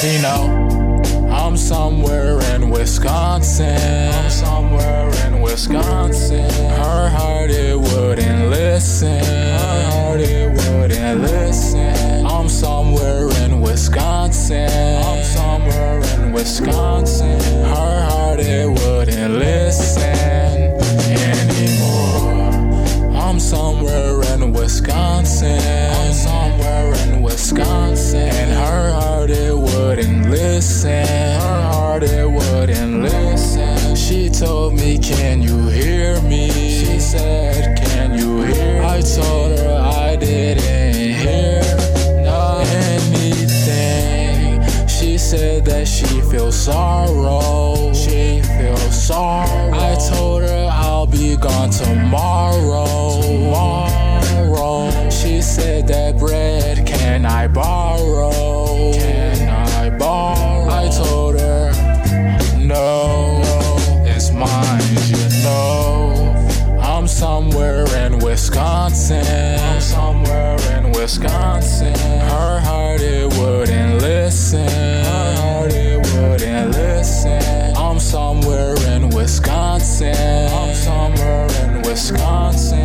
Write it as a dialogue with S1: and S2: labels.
S1: You know, I'm somewhere in Wisconsin. I'm somewhere in Wisconsin. Her heart, it wouldn't listen. Her heart, it wouldn't listen. I'm somewhere in Wisconsin. I'm somewhere in Wisconsin. Her heart, it wouldn't listen anymore. I'm somewhere in Wisconsin. I'm somewhere in Wisconsin. And her heart, it wouldn't listen. Her heart, it wouldn't listen. She told me, can you hear me? She said, can you hear me? I told her I didn't hear anything. She said that she feels sorrow. She feels sorrow. I told her I'll be gone tomorrow. She said that bread, can I borrow? Can I borrow? I told her, no, it's mine, you know. I'm somewhere in Wisconsin. I'm somewhere in Wisconsin. Her heart, it wouldn't listen. Her heart, it wouldn't listen. I'm somewhere in Wisconsin. I'm somewhere in Wisconsin.